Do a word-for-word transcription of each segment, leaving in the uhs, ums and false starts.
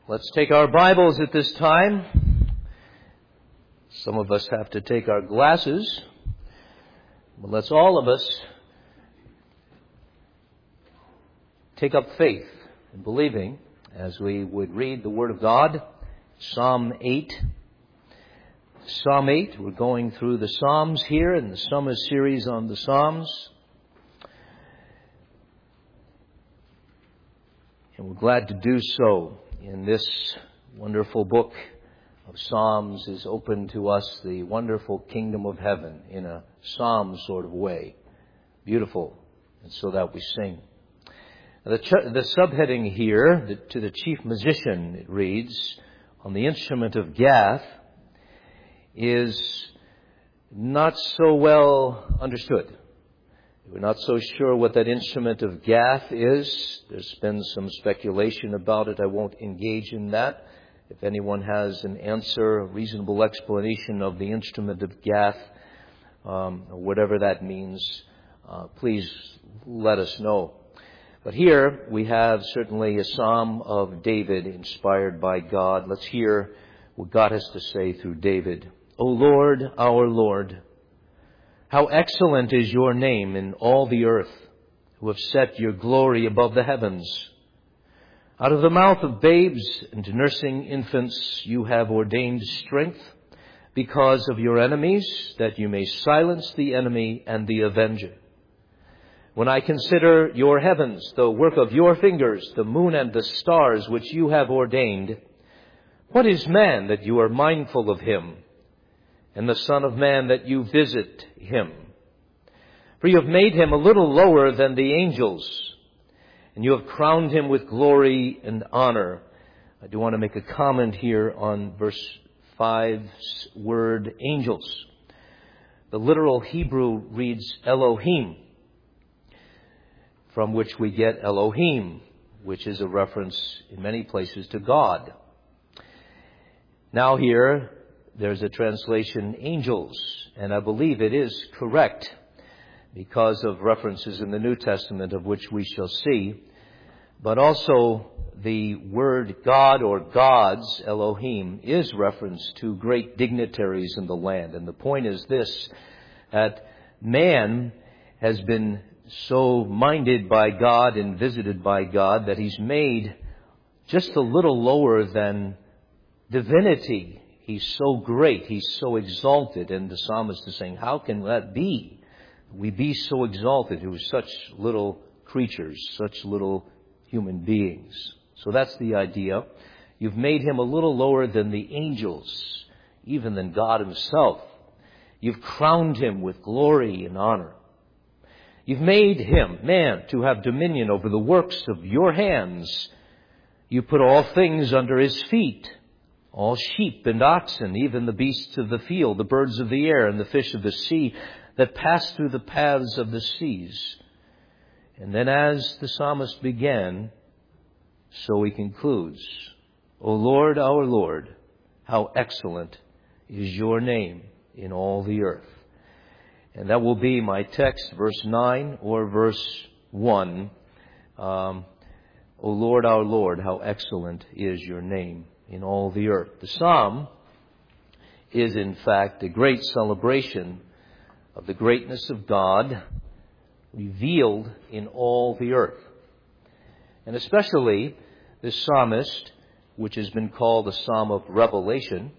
Let's take our Bibles at this time. Some of us have to take our glasses, but let's all of us take up faith in believing as we would read the Word of God. Psalm eight. Psalm eight, we're going through the Psalms here in the summer series on the Psalms. And we're glad to do so. In this wonderful book of Psalms is open to us the wonderful kingdom of heaven in a psalm sort of way. Beautiful, and so that we sing. The, ch- the subheading here, the, to the chief musician, it reads, on the instrument of Gath, is not so well understood. We're not so sure what that instrument of Gath is. There's been some speculation about it. I won't engage in that. If anyone has an answer, a reasonable explanation of the instrument of Gath, um, or whatever that means, uh, please let us know. But here we have certainly a psalm of David inspired by God. Let's hear what God has to say through David. O Lord, our Lord, how excellent is your name in all the earth, who have set your glory above the heavens. Out of the mouth of babes and nursing infants you have ordained strength because of your enemies, that you may silence the enemy and the avenger. When I consider your heavens, the work of your fingers, the moon and the stars which you have ordained, what is man that you are mindful of him, and the Son of Man that you visit him? For you have made him a little lower than the angels, and you have crowned him with glory and honor. I do want to make a comment here on verse five's word angels. The literal Hebrew reads Elohim, from which we get Elohim, which is a reference in many places to God. Now here, there's a translation, angels, and I believe it is correct because of references in the New Testament of which we shall see. But also the word God or gods, Elohim, is reference to great dignitaries in the land. And the point is this, that man has been so minded by God and visited by God that he's made just a little lower than divinity. He's so great. He's so exalted. And the psalmist is saying, how can that be? We be so exalted who are such little creatures, such little human beings. So that's the idea. You've made him a little lower than the angels, even than God himself. You've crowned him with glory and honor. You've made him, man, to have dominion over the works of your hands. You put all things under his feet. All sheep and oxen, even the beasts of the field, the birds of the air and the fish of the sea that pass through the paths of the seas. And then as the psalmist began, so he concludes, O Lord, our Lord, how excellent is your name in all the earth. And that will be my text, verse nine or verse one. Um, O Lord, our Lord, how excellent is your name in all the earth. The psalm is, in fact, a great celebration of the greatness of God revealed in all the earth. And especially this psalmist, which has been called a psalm of revelation,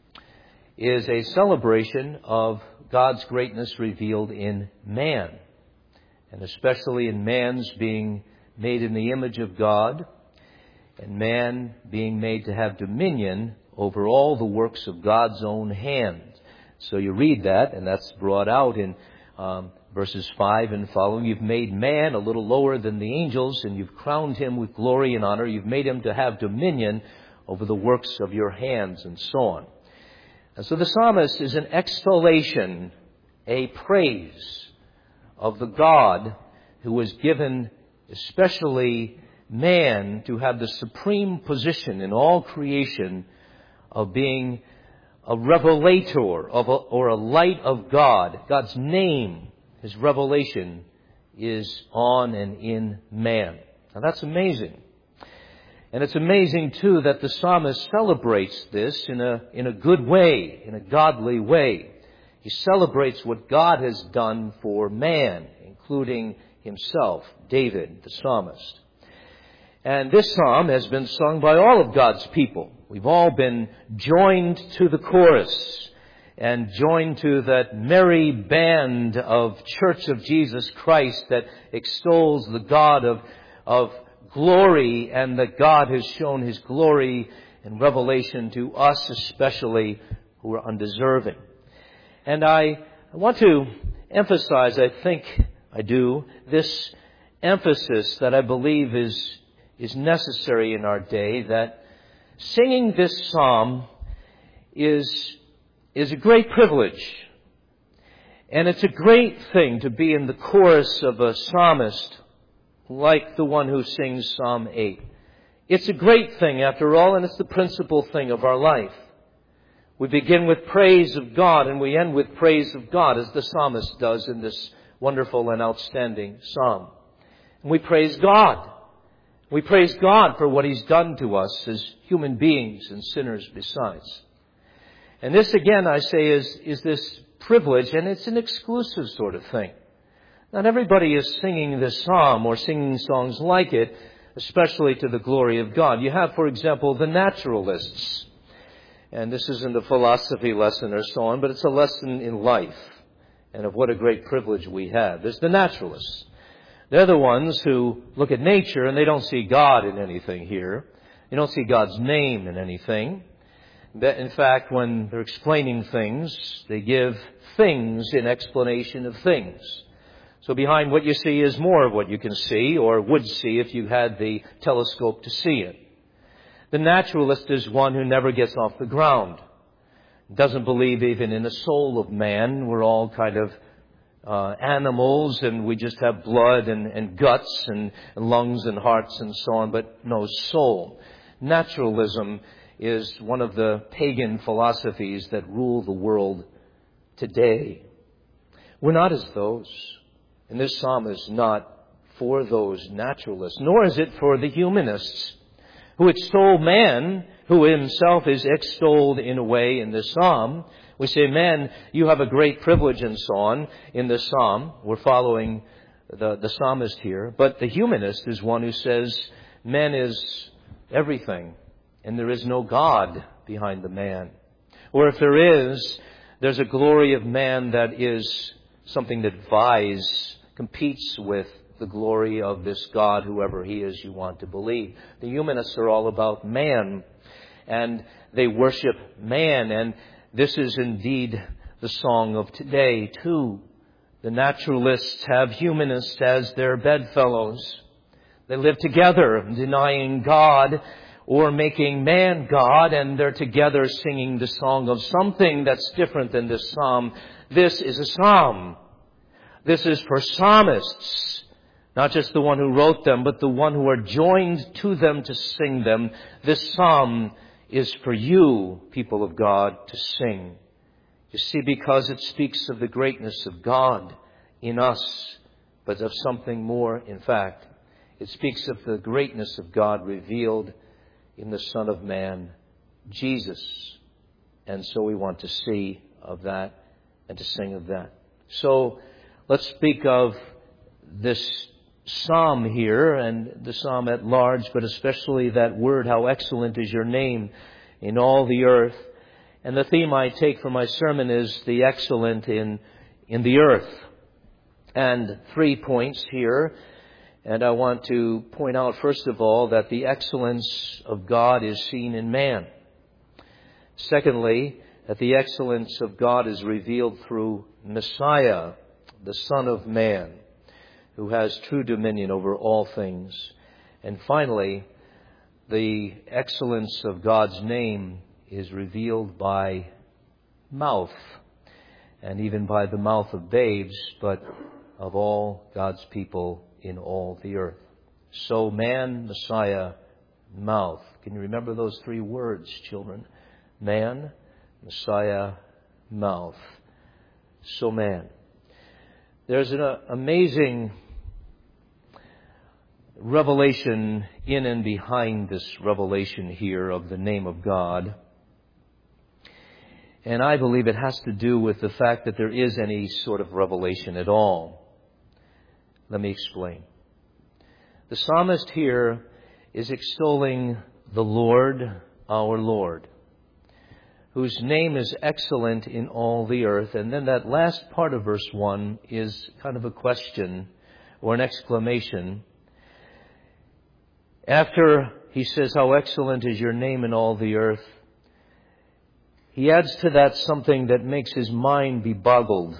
is a celebration of God's greatness revealed in man, and especially in man's being made in the image of God, and man being made to have dominion over all the works of God's own hand. So you read that, and that's brought out in um, verses five and following. You've made man a little lower than the angels, and you've crowned him with glory and honor. You've made him to have dominion over the works of your hands, and so on. And so the psalmist is an extolation, a praise of the God who was given especially man to have the supreme position in all creation of being a revelator of a, or a light of God. God's name, his revelation, is on and in man. Now that's amazing. And it's amazing, too, that the psalmist celebrates this in a, in a good way, in a godly way. He celebrates what God has done for man, including himself, David, the psalmist. And this psalm has been sung by all of God's people. We've all been joined to the chorus and joined to that merry band of Church of Jesus Christ that extols the God of, of glory, and that God has shown His glory in revelation to us especially who are undeserving. And I, I want to emphasize, I think I do, this emphasis that I believe is, is necessary in our day, that singing this psalm is, is a great privilege. And it's a great thing to be in the chorus of a psalmist like the one who sings Psalm eight. It's a great thing after all, and it's the principal thing of our life. We begin with praise of God and we end with praise of God, as the psalmist does in this wonderful and outstanding psalm. And we praise God. We praise God for what He's done to us as human beings and sinners besides. And this, again, I say, is, is this privilege, and it's an exclusive sort of thing. Not everybody is singing this psalm or singing songs like it, especially to the glory of God. You have, for example, the naturalists. And this isn't a philosophy lesson or so on, but it's a lesson in life and of what a great privilege we have. There's the naturalists. They're the ones who look at nature and they don't see God in anything here. They don't see God's name in anything. In fact, when they're explaining things, they give things in explanation of things. So behind what you see is more of what you can see or would see if you had the telescope to see it. The naturalist is one who never gets off the ground. Doesn't believe even in the soul of man. We're all kind of uh, animals and we just have blood and, and guts and, and lungs and hearts and so on, but no soul. Naturalism is one of the pagan philosophies that rule the world today. We're not as those. And this psalm is not for those naturalists, nor is it for the humanists who extol man, who himself is extolled in a way in this psalm. We say, man, you have a great privilege and so on in this psalm. We're following the, the psalmist here. But the humanist is one who says man is everything and there is no God behind the man. Or if there is, there's a glory of man that is something that vies, competes with the glory of this God, whoever He is you want to believe. The humanists are all about man, and they worship man, and this is indeed the song of today, too. The naturalists have humanists as their bedfellows. They live together, denying God or making man God, and they're together singing the song of something that's different than this psalm. This is a psalm. This is for psalmists. Not just the one who wrote them, but the one who are joined to them to sing them. This psalm is for you, people of God, to sing. You see, because it speaks of the greatness of God in us, but of something more, in fact. It speaks of the greatness of God revealed in the Son of Man, Jesus. And so we want to see of that and to sing of that. So let's speak of this psalm here and the psalm at large, but especially that word, how excellent is your name in all the earth. And the theme I take for my sermon is the excellent in, in the earth. And three points here. And I want to point out, first of all, that the excellence of God is seen in man. Secondly, that the excellence of God is revealed through Messiah, the Son of Man, who has true dominion over all things. And finally, the excellence of God's name is revealed by mouth, and even by the mouth of babes, but of all God's people in all the earth. So man, Messiah, mouth. Can you remember those three words, children? Man, Messiah, mouth. So man. There's an uh, amazing revelation in and behind this revelation here of the name of God. And I believe it has to do with the fact that there is any sort of revelation at all. Let me explain. The psalmist here is extolling the Lord, our Lord, whose name is excellent in all the earth. And then that last part of verse one is kind of a question or an exclamation. After he says, how excellent is your name in all the earth, he adds to that something that makes his mind be boggled.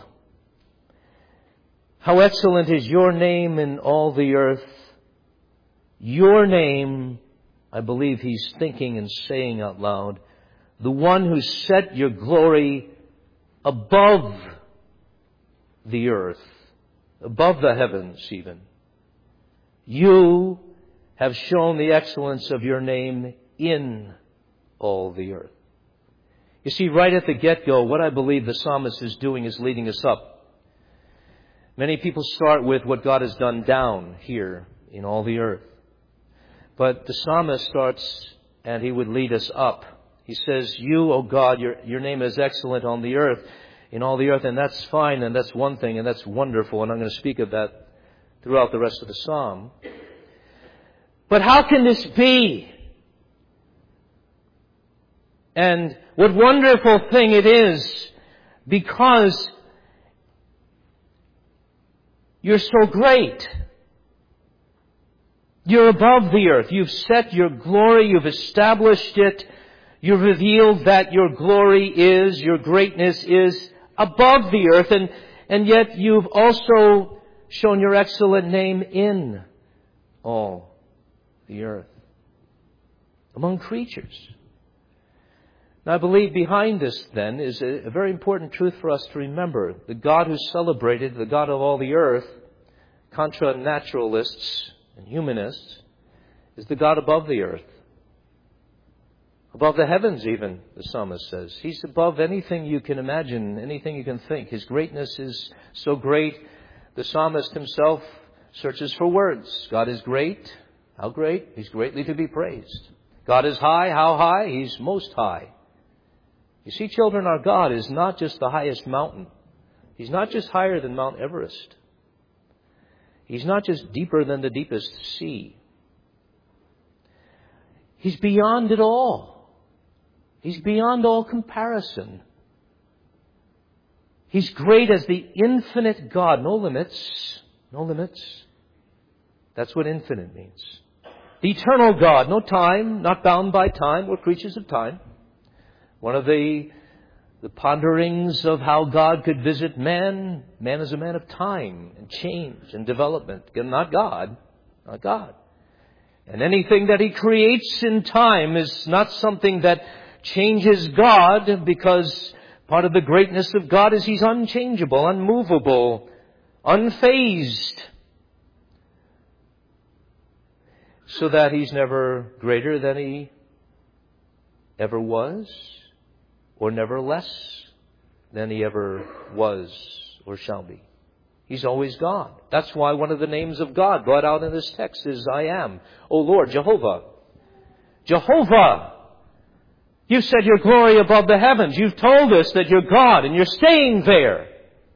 How excellent is your name in all the earth. Your name, I believe he's thinking and saying out loud, the one who set your glory above the earth, above the heavens even. You have shown the excellence of your name in all the earth. You see, right at the get-go, what I believe the psalmist is doing is leading us up. Many people start with what God has done down here in all the earth. But the psalmist starts, and he would lead us up. He says, you, O God, your, your name is excellent on the earth, in all the earth, and that's fine, and that's one thing, and that's wonderful, and I'm going to speak of that throughout the rest of the psalm. But how can this be? And what wonderful thing it is, because you're so great. You're above the earth. You've set your glory. You've established it. You've revealed that your glory is, your greatness is above the earth. And, and yet you've also shown your excellent name in all the earth, among creatures. Now, I believe behind this, then, is a, a very important truth for us to remember. The God who's celebrated, the God of all the earth, contra naturalists and humanists, is the God above the earth. Above the heavens, even, the psalmist says. He's above anything you can imagine, anything you can think. His greatness is so great, the psalmist himself searches for words. God is great. How great? He's greatly to be praised. God is high. How high? He's most high. You see, children, our God is not just the highest mountain. He's not just higher than Mount Everest. He's not just deeper than the deepest sea. He's beyond it all. He's beyond all comparison. He's great as the infinite God. No limits. No limits. That's what infinite means. The eternal God. No time. Not bound by time. We're creatures of time. One of the, the ponderings of how God could visit man, man is a man of time and change and development. Not God. Not God. And anything that He creates in time is not something that changes God, because part of the greatness of God is He's unchangeable, unmovable, unfazed. So that He's never greater than He ever was, or never less than He ever was or shall be. He's always God. That's why one of the names of God brought out in this text is I am. O Lord, Jehovah. Jehovah. You've set your glory above the heavens. You've told us that you're God and you're staying there.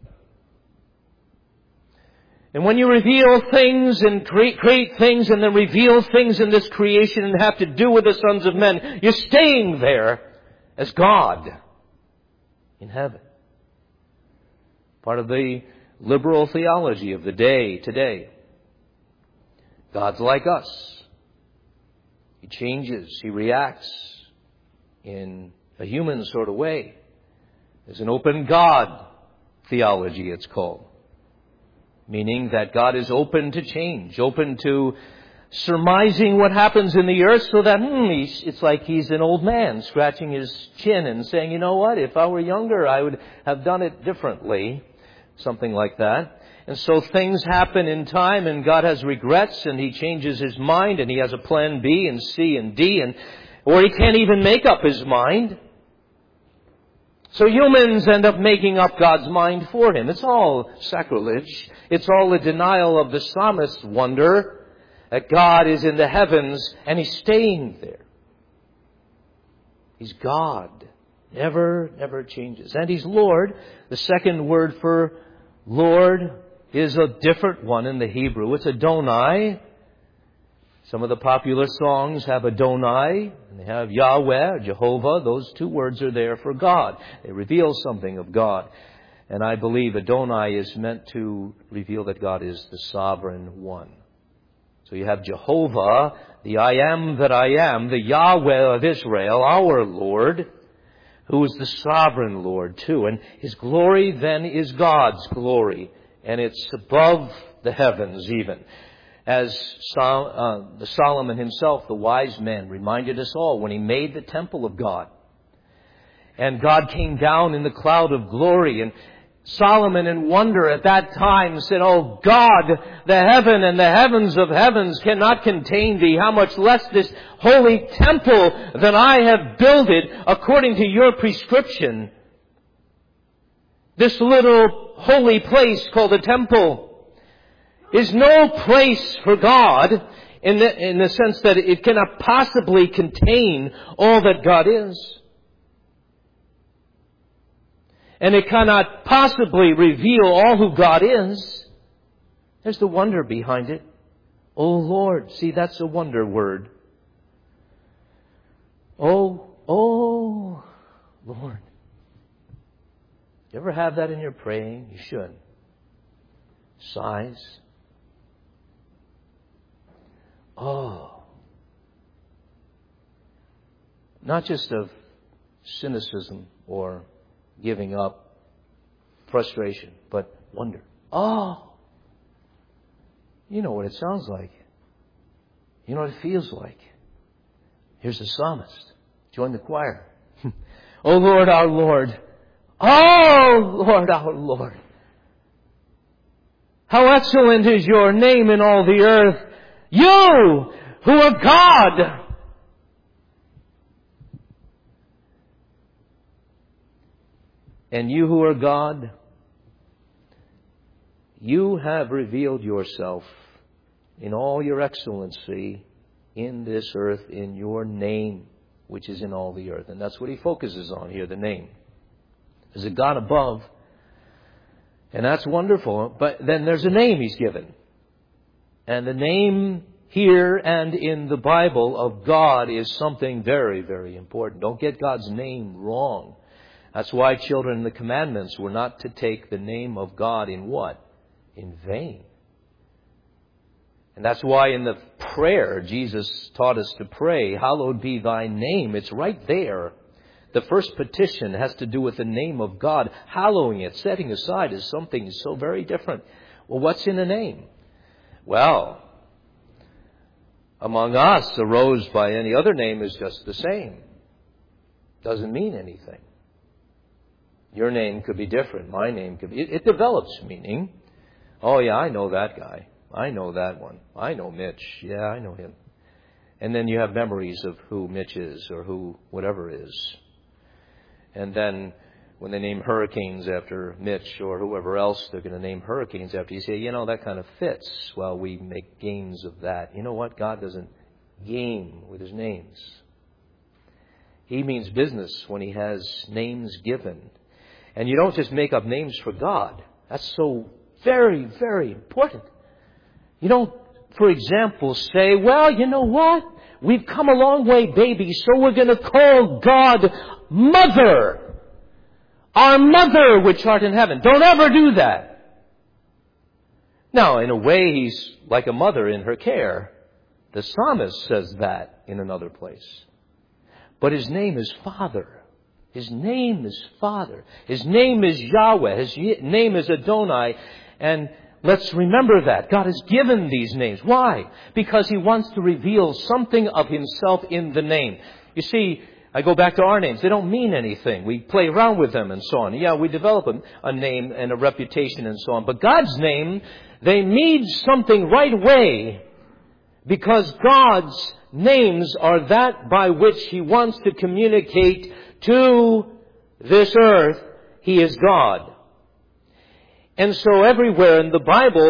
And when you reveal things and create, create things and then reveal things in this creation and have to do with the sons of men, you're staying there as God in heaven. Part of the liberal theology of the day today. God's like us. He changes. He reacts in a human sort of way. There's an open God theology, it's called. Meaning that God is open to change, open to surmising what happens in the earth, so that hmm, he's, it's like He's an old man scratching his chin and saying, you know what, if I were younger, I would have done it differently. Something like that. And so things happen in time, and God has regrets, and He changes His mind, and He has a plan B and C and D, and or He can't even make up His mind. So humans end up making up God's mind for Him. It's all sacrilege. It's all a denial of the psalmist's wonder that God is in the heavens and He's staying there. He's God. Never, never changes. And He's Lord. The second word for Lord is a different one in the Hebrew. It's Adonai. Some of the popular songs have Adonai, and they have Yahweh, Jehovah. Those two words are there for God. They reveal something of God. And I believe Adonai is meant to reveal that God is the sovereign one. So you have Jehovah, the I am that I am, the Yahweh of Israel, our Lord, who is the sovereign Lord too. And His glory then is God's glory. And it's above the heavens even. As Sol- uh, the Solomon himself, the wise man, reminded us all when he made the temple of God. And God came down in the cloud of glory. And Solomon in wonder at that time said, "Oh God, the heaven and the heavens of heavens cannot contain Thee. How much less this holy temple that I have builded according to Your prescription." This little holy place called a temple is no place for God in the, in the sense that it cannot possibly contain all that God is. And it cannot possibly reveal all who God is. There's the wonder behind it. Oh Lord. See, that's a wonder word. Oh, oh Lord. You ever have that in your praying? You should. Sighs. Oh. Not just of cynicism or giving up, frustration, but wonder. Oh. You know what it sounds like. You know what it feels like. Here's the psalmist. Join the choir. Oh Lord, our Lord. Oh Lord, our Lord. How excellent is Your name in all the earth. You who are God. And You who are God, You have revealed Yourself in all Your excellency in this earth, in Your name, which is in all the earth. And that's what he focuses on here, the name. There's a God above, and that's wonderful. But then there's a name He's given. And the name here and in the Bible of God is something very, very important. Don't get God's name wrong. That's why children in the commandments were not to take the name of God in what? In vain. And that's why in the prayer Jesus taught us to pray, hallowed be Thy name. It's right there. The first petition has to do with the name of God. Hallowing it, setting aside, is something so very different. Well, what's in a name? Well, among us, a rose by any other name is just the same. Doesn't mean anything. Your name could be different. My name could be. It, it develops meaning. Oh, yeah, I know that guy. I know that one. I know Mitch. Yeah, I know him. And then you have memories of who Mitch is or who whatever is. And then when they name hurricanes after Mitch or whoever else they're going to name hurricanes after, you say, you know, that kind of fits. Well, we make games of that. You know what? God doesn't game with His names. He means business when He has names given. And you don't just make up names for God. That's so very, very important. You don't, for example, say, well, you know what? We've come a long way, baby, so we're going to call God Mother. Our Mother which art in heaven. Don't ever do that. Now, in a way, He's like a mother in her care. The psalmist says that in another place. But His name is Father. His name is Father. His name is Yahweh. His name is Adonai. And let's remember that. God has given these names. Why? Because He wants to reveal something of Himself in the name. You see, I go back to our names. They don't mean anything. We play around with them and so on. Yeah, we develop a, a name and a reputation and so on. But God's name, they mean something right away. Because God's names are that by which He wants to communicate to this earth, He is God. And so everywhere in the Bible,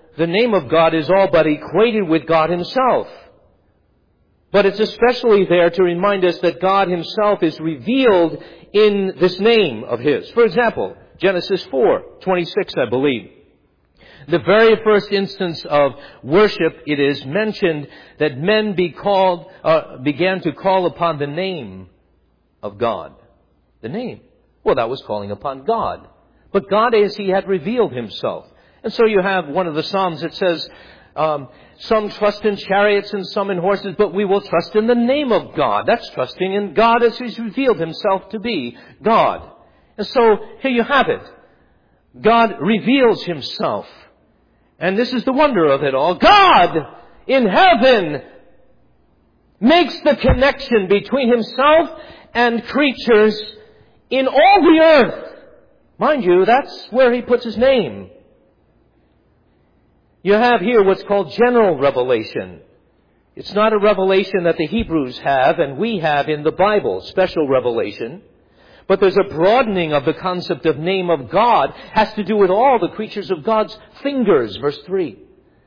the name of God is all but equated with God Himself. But it's especially there to remind us that God Himself is revealed in this name of His. For example, Genesis four twenty-six, I believe. The very first instance of worship, it is mentioned that men be called, uh, began to call upon the name of God. The name. Well, that was calling upon God. But God, as He had revealed Himself. And so you have one of the Psalms that says, um, some trust in chariots and some in horses, but we will trust in the name of God. That's trusting in God as He's revealed Himself to be God. And so here you have it. God reveals Himself. And this is the wonder of it all. God in heaven makes the connection between Himself and creatures in all the earth. Mind you, that's where He puts His name. You have here what's called general revelation. It's not a revelation that the Hebrews have and we have in the Bible, special revelation. But there's a broadening of the concept of name of God. Has to do with all the creatures of God's fingers, verse three.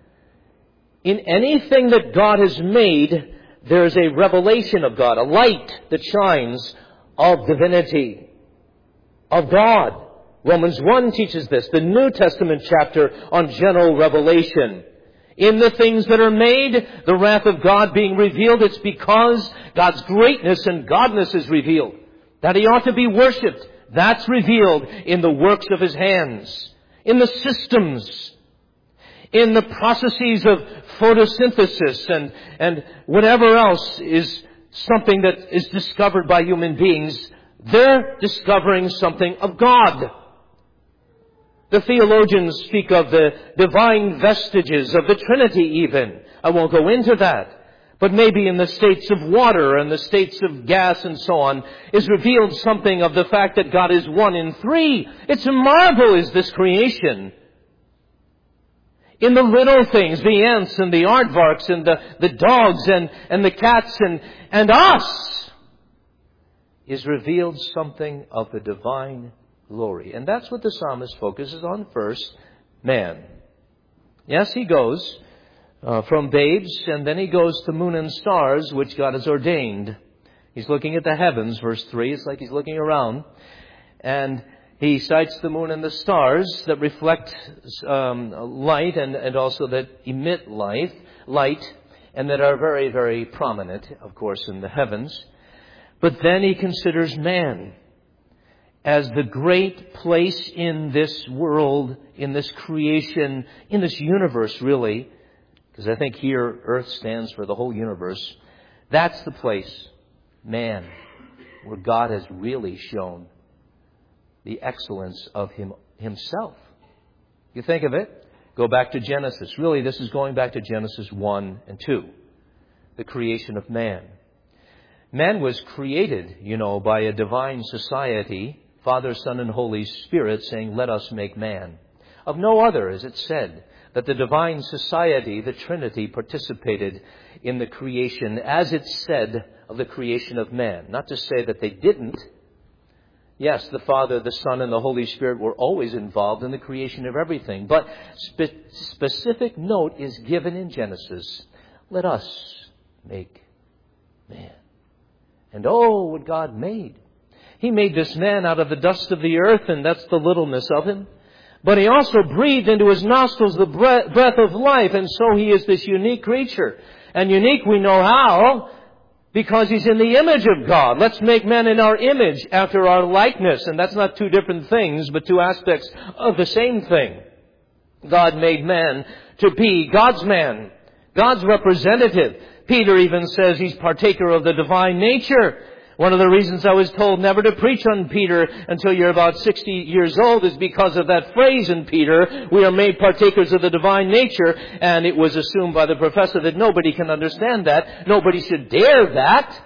In anything that God has made, there is a revelation of God, a light that shines of divinity, of God. Romans one teaches this, the New Testament chapter on general revelation. In the things that are made, the wrath of God being revealed, it's because God's greatness and godness is revealed. That He ought to be worshipped. That's revealed in the works of His hands, in the systems, in the processes of photosynthesis and, and whatever else is something that is discovered by human beings. They're discovering something of God. The theologians speak of the divine vestiges of the Trinity even. I won't go into that. But maybe in the states of water and the states of gas and so on is revealed something of the fact that God is one in three. It's a marvel, is this creation. In the little things, the ants and the aardvarks and the, the dogs and, and the cats and, and us, is revealed something of the divine glory. And that's what the psalmist focuses on first, man. Yes, he goes uh, from babes, and then he goes to moon and stars, which God has ordained. He's looking at the heavens, verse three. It's like he's looking around. And he cites the moon and the stars that reflect um, light and, and also that emit light, light, and that are very, very prominent, of course, in the heavens. But then he considers man as the great place in this world, in this creation, in this universe, really, because I think here earth stands for the whole universe. That's the place, man, where God has really shown the excellence of him, Himself. You think of it? Go back to Genesis. Really, this is going back to Genesis one and two, the creation of man. Man was created, you know, by a divine society, Father, Son, and Holy Spirit, saying, let us make man. Of no other, as it said, that the divine society, the Trinity, participated in the creation, as it said of the creation of man. Not to say that they didn't. Yes, the Father, the Son, and the Holy Spirit were always involved in the creation of everything. But spe- specific note is given in Genesis. Let us make man. And oh, what God made. He made this man out of the dust of the earth, and that's the littleness of him. But He also breathed into his nostrils the breath of life, and so he is this unique creature. And unique we know how, because he's in the image of God. Let's make man in our image, after our likeness. And that's not two different things, but two aspects of the same thing. God made man to be God's man, God's representative. Peter even says he's partaker of the divine nature. One of the reasons I was told never to preach on Peter until you're about sixty years old is because of that phrase in Peter, we are made partakers of the divine nature, and it was assumed by the professor that nobody can understand that. Nobody should dare that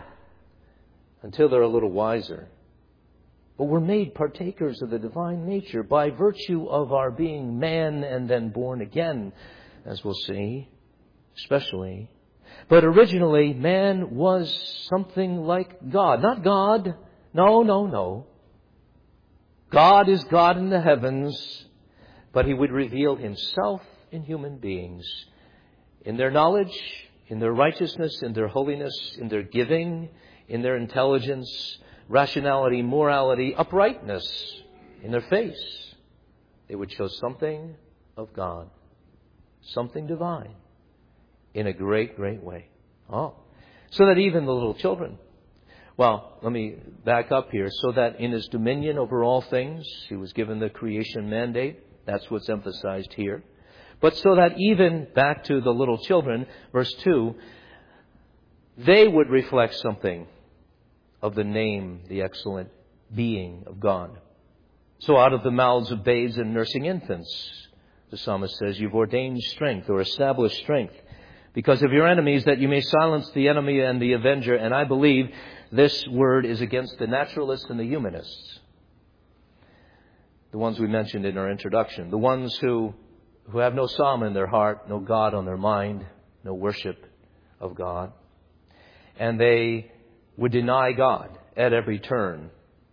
until they're a little wiser. But we're made partakers of the divine nature by virtue of our being man and then born again, as we'll see, especially. But originally, man was something like God. Not God. No, no, no. God is God in the heavens, but He would reveal Himself in human beings, in their knowledge, in their righteousness, in their holiness, in their giving, in their intelligence, rationality, morality, uprightness, in their face, they would show something of God, something divine, in a great, great way. Oh, so that even the little children, well, let me back up here, so that in his dominion over all things, he was given the creation mandate. That's what's emphasized here. But so that even, back to the little children, verse two, they would reflect something of the name, the excellent being of God. So out of the mouths of babes and nursing infants, the psalmist says, you've ordained strength or established strength because of your enemies, that you may silence the enemy and the avenger. And I believe this word is against the naturalists and the humanists, the ones we mentioned in our introduction, the ones who, who have no psalm in their heart, no God on their mind, no worship of God. And they would deny God at every turn.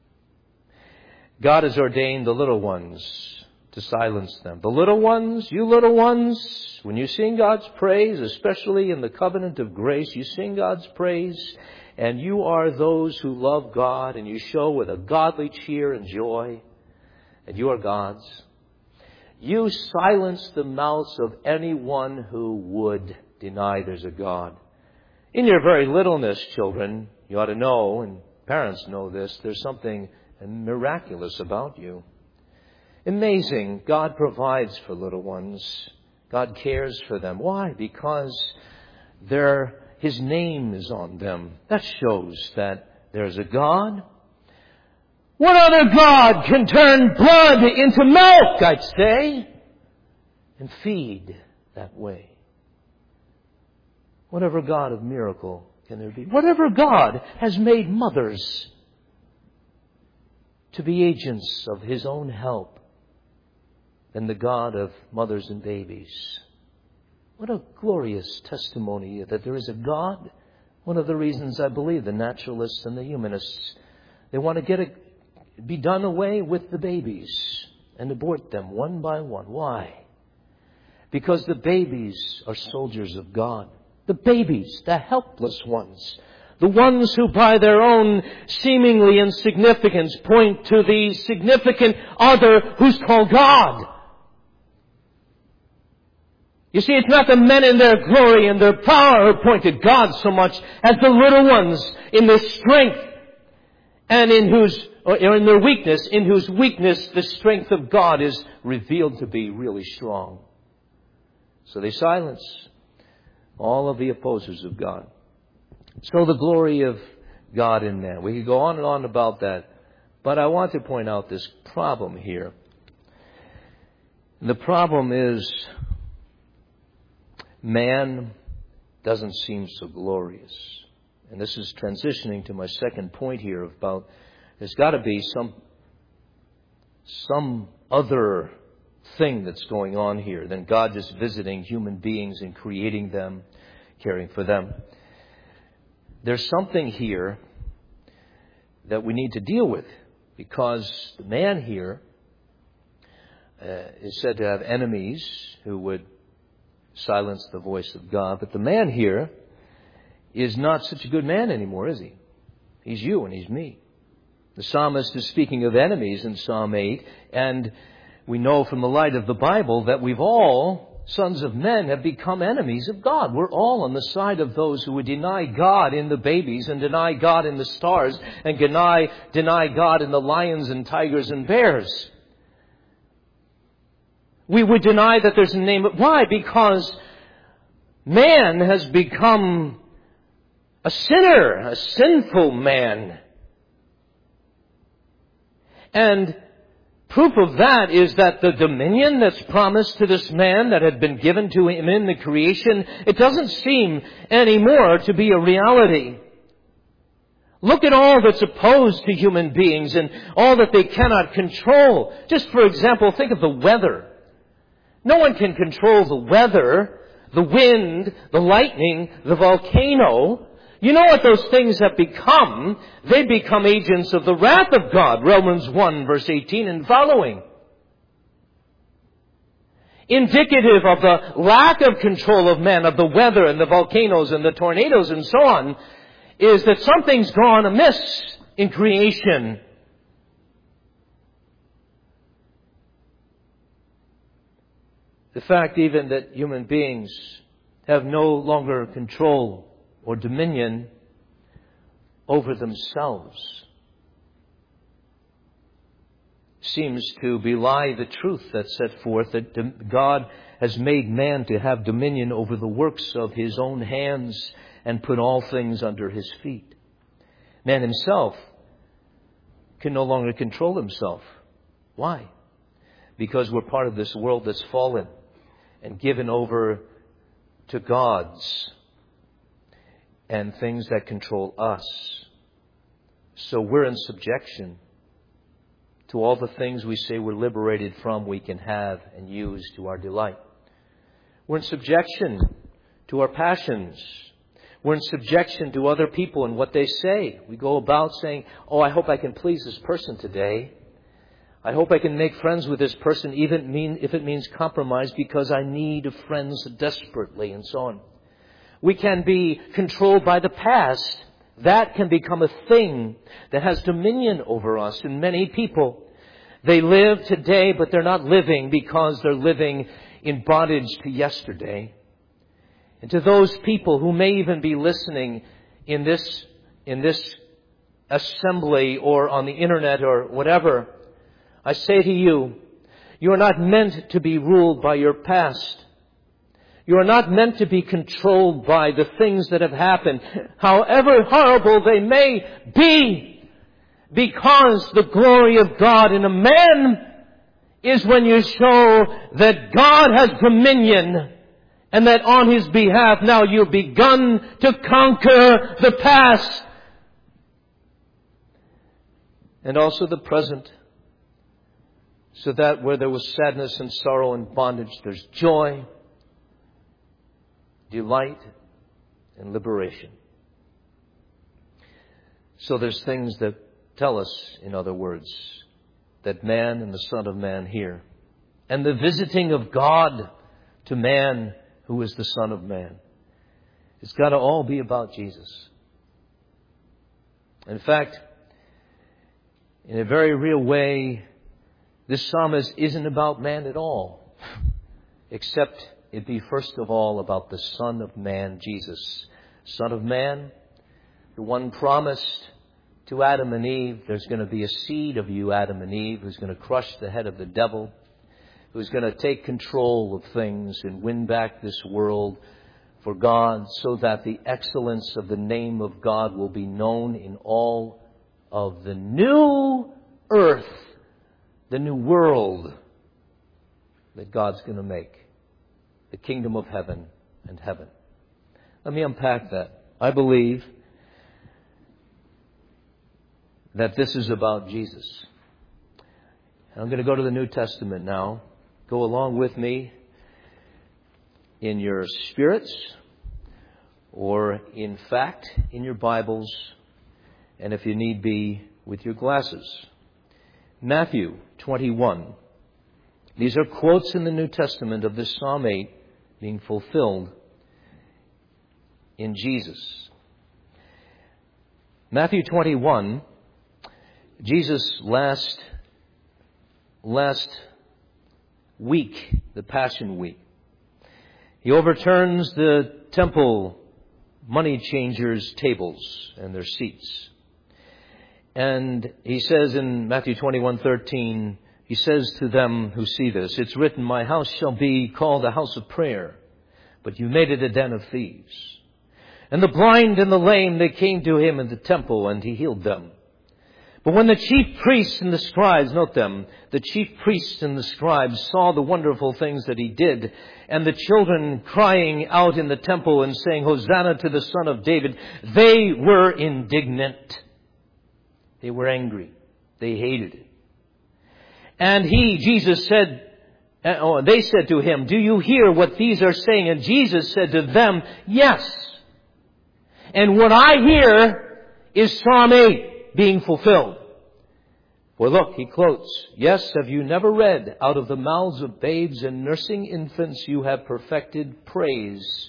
God has ordained the little ones to silence them. The little ones, you little ones, when you sing God's praise, especially in the covenant of grace, you sing God's praise, and you are those who love God, and you show with a godly cheer and joy that you are God's. You silence the mouths of anyone who would deny there's a God. In your very littleness, children, you ought to know, and parents know this, there's something miraculous about you. Amazing. God provides for little ones. God cares for them. Why? Because they're, His name is on them. That shows that there's a God. What other God can turn blood into milk, I'd say, and feed that way? Whatever God of miracle can there be? Whatever God has made mothers to be agents of His own help than the God of mothers and babies. What a glorious testimony that there is a God. One of the reasons I believe the naturalists and the humanists, they want to get it, be done away with the babies and abort them one by one. Why? Because the babies are soldiers of God. The babies, the helpless ones, the ones who by their own seemingly insignificance point to the significant other who's called God. You see, it's not the men in their glory and their power who point to God so much as the little ones in their strength and in whose, or in their weakness, in whose weakness the strength of God is revealed to be really strong. So they silence all of the opposers of God. So the glory of God in man. We could go on and on about that. But I want to point out this problem here. And the problem is man doesn't seem so glorious. And this is transitioning to my second point here about there's got to be some some other thing that's going on here than God just visiting human beings and creating them, caring for them. There's something here that we need to deal with, because the man here uh, is said to have enemies who would silence the voice of God. But the man here is not such a good man anymore, is he? He's you and he's me. The psalmist is speaking of enemies in Psalm eight, and we know from the light of the Bible that we've all, sons of men, have become enemies of God. We're all on the side of those who would deny God in the babies and deny God in the stars and deny, deny God in the lions and tigers and bears. We would deny that there's a name. Why? Because man has become a sinner, a sinful man. And proof of that is that the dominion that's promised to this man that had been given to him in the creation, it doesn't seem anymore to be a reality. Look at all that's opposed to human beings and all that they cannot control. Just for example, think of the weather. No one can control the weather, the wind, the lightning, the volcano. You know what those things have become? They become agents of the wrath of God. Romans one verse eighteen and following. indicative of the lack of control of men, of the weather and the volcanoes and the tornadoes and so on, is that something's gone amiss in creation. The fact even that human beings have no longer control or dominion over themselves seems to belie the truth that's set forth that God has made man to have dominion over the works of his own hands and put all things under his feet. Man himself can no longer control himself. Why? Because we're part of this world that's fallen and given over to gods and things that control us. So we're in subjection to all the things we say we're liberated from, we can have and use to our delight. We're in subjection to our passions. We're in subjection to other people and what they say. We go about saying, oh, I hope I can please this person today. I hope I can make friends with this person, even mean if it means compromise, because I need friends desperately, and so on. We can be controlled by the past. That can become a thing that has dominion over us. And many people, they live today, but they're not living because they're living in bondage to yesterday. And to those people who may even be listening in this, in this assembly or on the internet or whatever, I say to you, you are not meant to be ruled by your past. You are not meant to be controlled by the things that have happened, however horrible they may be, because the glory of God in a man is when you show that God has dominion and that on His behalf now you've begun to conquer the past and also the present, so that where there was sadness and sorrow and bondage, there's joy, delight, and liberation. So there's things that tell us, in other words, that man and the Son of Man here, and the visiting of God to man who is the Son of Man, it's got to all be about Jesus. In fact, in a very real way, this psalmist isn't about man at all, except it be first of all about the Son of Man, Jesus. Son of Man, the one promised to Adam and Eve, there's going to be a seed of you, Adam and Eve, who's going to crush the head of the devil, who's going to take control of things and win back this world for God, so that the excellence of the name of God will be known in all of the new earth, the new world that God's going to make. The kingdom of heaven and heaven. Let me unpack that. I believe that this is about Jesus. I'm going to go to the New Testament now. Go along with me in your spirits or in fact in your Bibles, and if you need be, with your glasses. Matthew twenty-one. These are quotes in the New Testament of this Psalm eight being fulfilled in Jesus. Matthew twenty-one, Jesus last, last week, the Passion Week, He overturns the temple money changers' tables and their seats. And He says in Matthew twenty-one thirteen, He says to them who see this, it's written, my house shall be called a house of prayer, but you made it a den of thieves. And the blind and the lame, they came to Him in the temple, and He healed them. But when the chief priests and the scribes, note them, the chief priests and the scribes saw the wonderful things that He did, and the children crying out in the temple and saying, Hosanna to the Son of David, they were indignant. They were angry. They hated it. And He, Jesus said, oh, they said to Him, do you hear what these are saying? And Jesus said to them, yes. And what I hear is Psalm eight being fulfilled. For look, he quotes, yes, have you never read, out of the mouths of babes and nursing infants you have perfected praise.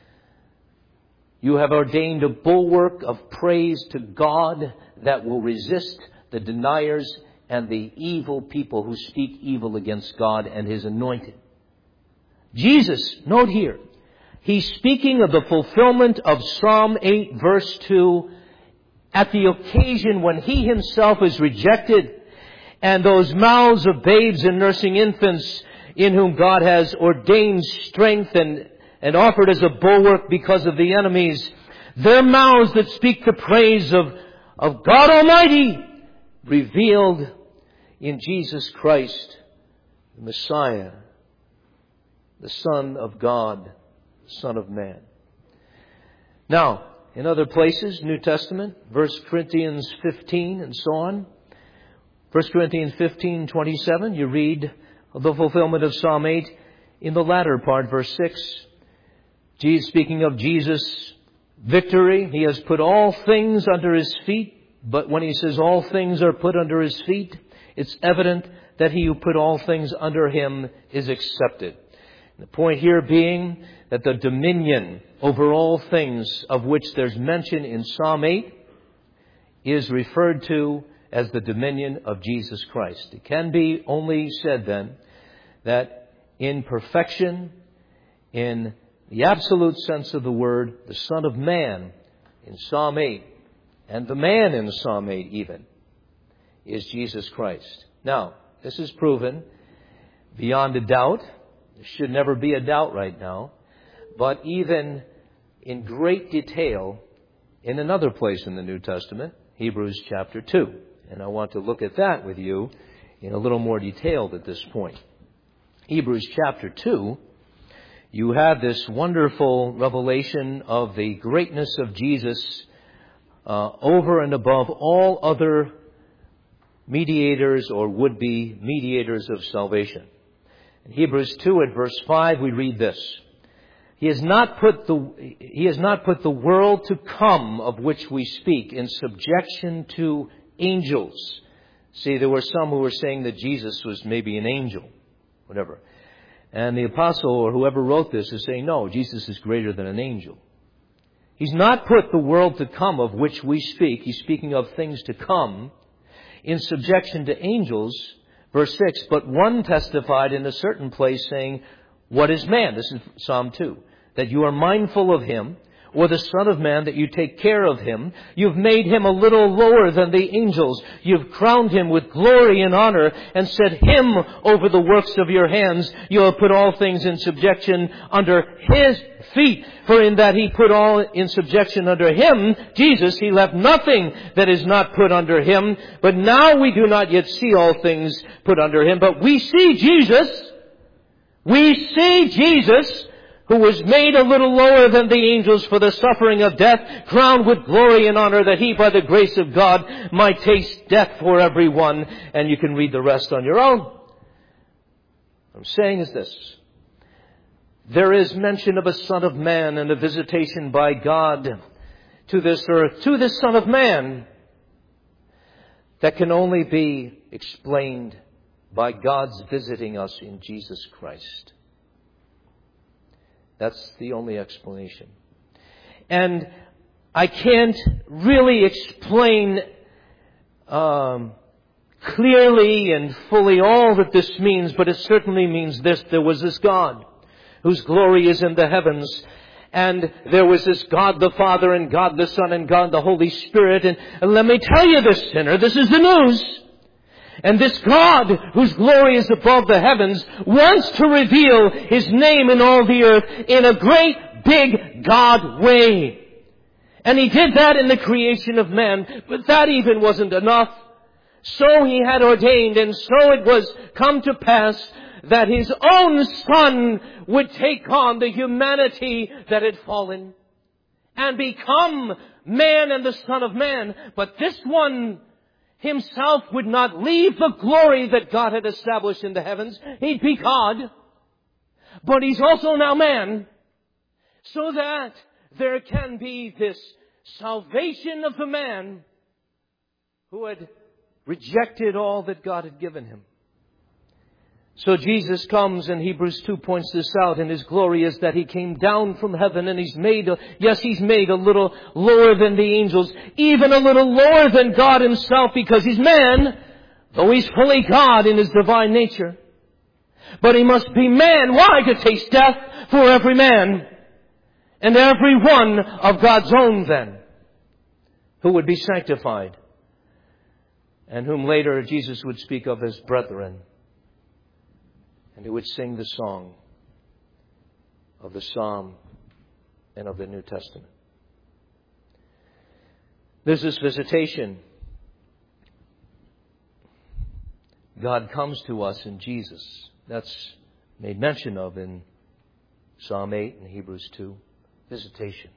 You have ordained a bulwark of praise to God that will resist the deniers and the evil people who speak evil against God and His anointed. Jesus, note here, He's speaking of the fulfillment of Psalm eight verse two at the occasion when He Himself is rejected and those mouths of babes and nursing infants in whom God has ordained strength and, and offered as a bulwark because of the enemies, their mouths that speak the praise of, of God Almighty revealed in Jesus Christ, the Messiah, the Son of God, Son of Man. Now, in other places, New Testament, First Corinthians fifteen and so on. First Corinthians fifteen, twenty-seven, you read of the fulfillment of Psalm eight in the latter part, verse six. Jesus, speaking of Jesus' victory, He has put all things under His feet. But when He says all things are put under His feet, it's evident that He who put all things under Him is accepted. The point here being that the dominion over all things of which there's mention in Psalm eight is referred to as the dominion of Jesus Christ. It can be only said then that in perfection, in the absolute sense of the word, the Son of Man in Psalm eight, and the man in Psalm eight even, is Jesus Christ. Now, this is proven beyond a doubt. There should never be a doubt right now. But even in great detail in another place in the New Testament, Hebrews chapter two. And I want to look at that with you in a little more detail at this point. Hebrews chapter two, you have this wonderful revelation of the greatness of Jesus uh, over and above all other mediators or would-be mediators of salvation. In Hebrews two at verse five, we read this. He has not put the, he has not put the world to come of which we speak in subjection to angels. See, there were some who were saying that Jesus was maybe an angel, whatever. And the apostle or whoever wrote this is saying, no, Jesus is greater than an angel. He's not put the world to come of which we speak. He's speaking of things to come in subjection to angels. Verse six, but one testified in a certain place saying, what is man? This is Psalm two. That you are mindful of him, or the Son of Man, that you take care of him. You've made him a little lower than the angels. You've crowned him with glory and honor and set him over the works of your hands. You have put all things in subjection under his feet. For in that he put all in subjection under him, Jesus, he left nothing that is not put under him. But now we do not yet see all things put under him. But we see Jesus. We see Jesus, who was made a little lower than the angels for the suffering of death, crowned with glory and honor, that he, by the grace of God, might taste death for everyone. And you can read the rest on your own. What I'm saying is this. There is mention of a Son of Man and a visitation by God to this earth, to this Son of Man, that can only be explained by God's visiting us in Jesus Christ. That's the only explanation. And I can't really explain um, clearly and fully all that this means, but it certainly means this. There was this God whose glory is in the heavens. And there was this God the Father and God the Son and God the Holy Spirit. And, and let me tell you this, sinner, this is the news. And this God, whose glory is above the heavens, wants to reveal His name in all the earth in a great, big God way. And He did that in the creation of man. But that even wasn't enough. So He had ordained, and so it was come to pass, that His own Son would take on the humanity that had fallen and become man and the Son of Man. But this one Himself would not leave the glory that God had established in the heavens. He'd be God. But He's also now man. So that there can be this salvation of the man who had rejected all that God had given him. So Jesus comes, and Hebrews two points this out, and His glory is that He came down from heaven, and He's made, a, yes, He's made a little lower than the angels, even a little lower than God Himself, because He's man, though He's fully God in His divine nature. But He must be man. Why? To taste death for every man, and every one of God's own then, who would be sanctified, and whom later Jesus would speak of as brethren, and who would sing the song of the Psalm and of the New Testament. There's this visitation. God comes to us in Jesus. That's made mention of in Psalm eight and Hebrews two. Visitation.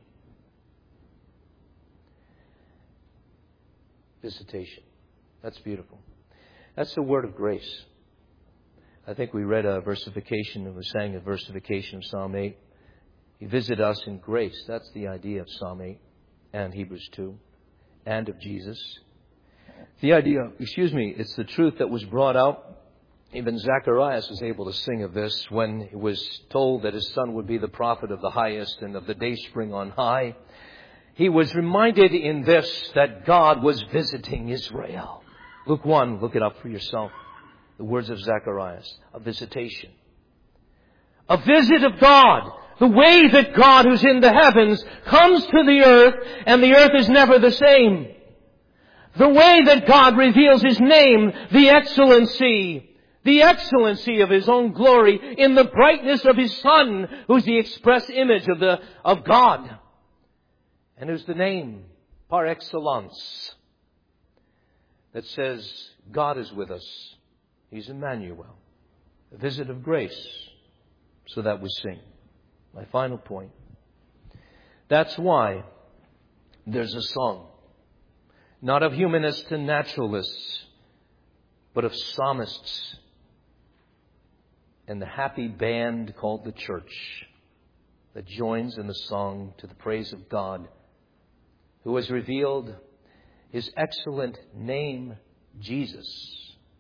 Visitation. That's beautiful. That's the word of grace. I think we read a versification and we sang a versification of Psalm eight. He visited us in grace. That's the idea of Psalm eight and Hebrews two and of Jesus. The idea, excuse me, it's the truth that was brought out. Even Zacharias was able to sing of this when he was told that his son would be the prophet of the highest and of the dayspring on high. He was reminded in this that God was visiting Israel. Luke one, look it up for yourself. The words of Zacharias, a visitation. A visit of God. The way that God who's in the heavens comes to the earth, and the earth is never the same. The way that God reveals His name, the excellency, the excellency of His own glory in the brightness of His Son, who's the express image of the, of God. And who's the name, par excellence, that says God is with us. He's Emmanuel. A visit of grace, so that we sing. My final point. That's why there's a song. Not of humanists and naturalists, but of psalmists. And the happy band called the church that joins in the song to the praise of God, who has revealed His excellent name, Jesus.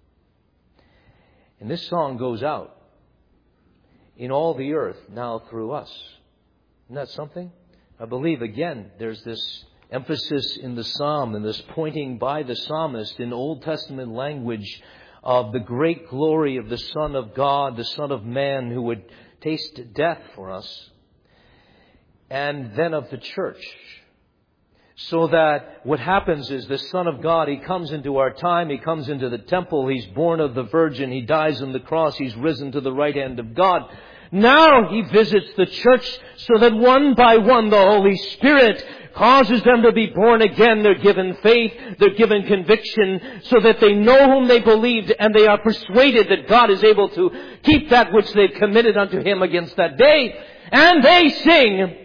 And this song goes out in all the earth now through us. Isn't that something? I believe, again, there's this emphasis in the psalm and this pointing by the psalmist in Old Testament language of the great glory of the Son of God, the Son of Man, who would taste death for us, and then of the church. So that what happens is the Son of God, He comes into our time, He comes into the temple, He's born of the Virgin, He dies on the cross, He's risen to the right hand of God. Now He visits the church so that one by one the Holy Spirit causes them to be born again. They're given faith, they're given conviction, so that they know whom they believed, and they are persuaded that God is able to keep that which they've committed unto Him against that day. And they sing.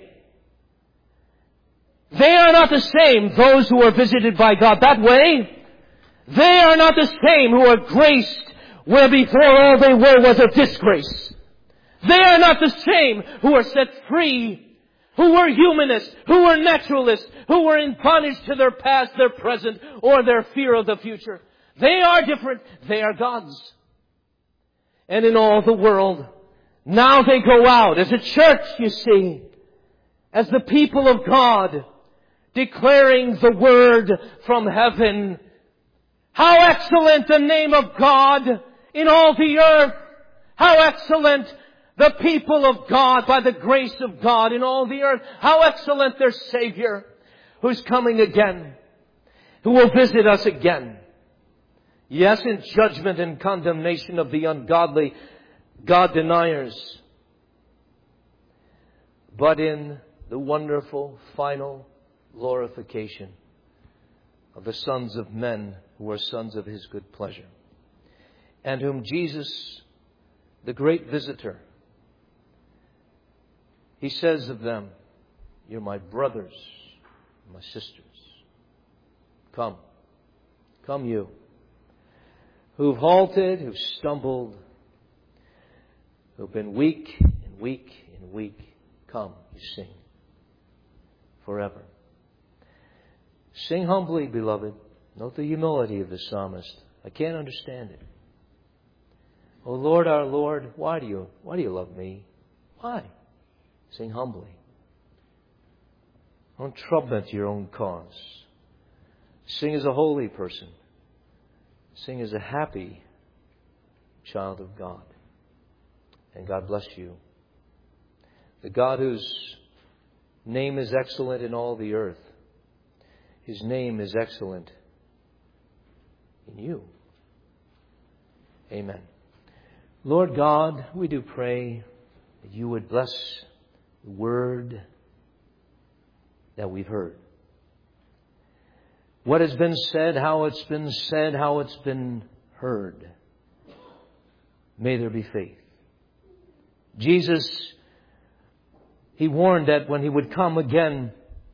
They are not the same, those who are visited by God that way. They are not the same who are graced where before all they were was a disgrace. They are not the same who are set free, who were humanists, who were naturalists, who were in bondage to their past, their present, or their fear of the future. They are different. They are God's. And in all the world, now they go out as a church, you see, as the people of God, declaring the word from heaven. How excellent the name of God in all the earth. How excellent the people of God by the grace of God in all the earth. How excellent their Savior, who's coming again, who will visit us again. Yes, in judgment and condemnation of the ungodly God deniers, but in the wonderful final glorification of the sons of men who are sons of His good pleasure, and whom Jesus, the great visitor, He says of them, "You're my brothers, my sisters. Come, come you, who've halted, who've stumbled, who've been weak and weak and weak. Come, you sing forever." Sing humbly, beloved. Note the humility of the psalmist. I can't understand it. O Lord, our Lord, why do you, why do you love me? Why? Sing humbly. Don't trumpet your own cause. Sing as a holy person. Sing as a happy child of God. And God bless you. The God whose name is excellent in all the earth, His name is excellent in you. Amen. Lord God, we do pray that you would bless the word that we've heard. What has been said, how it's been said, how it's been heard. May there be faith. Jesus, He warned that when He would come again,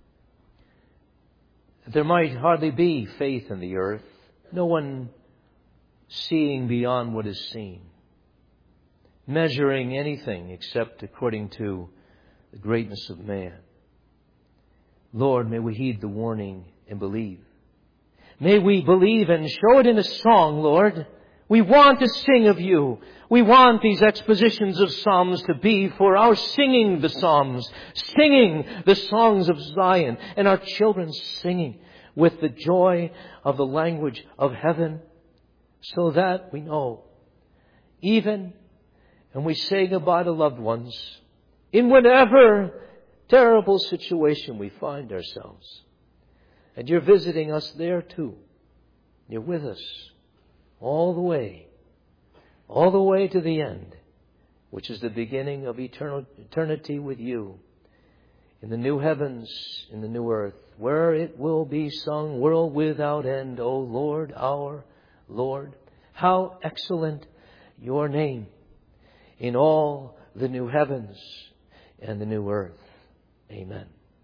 there might hardly be faith in the earth. No one seeing beyond what is seen. Measuring anything except according to the greatness of man. Lord, may we heed the warning and believe. May we believe and show it in a song, Lord. We want to sing of you. We want these expositions of Psalms to be for our singing the Psalms, singing the songs of Zion, and our children singing with the joy of the language of heaven, so that we know, even when we say goodbye to loved ones, in whatever terrible situation we find ourselves, and you're visiting us there too. You're with us all the way, all the way to the end, which is the beginning of eternal eternity with you, in the new heavens, in the new earth, where it will be sung, world without end. O Lord, our Lord, how excellent your name in all the new heavens and the new earth. Amen.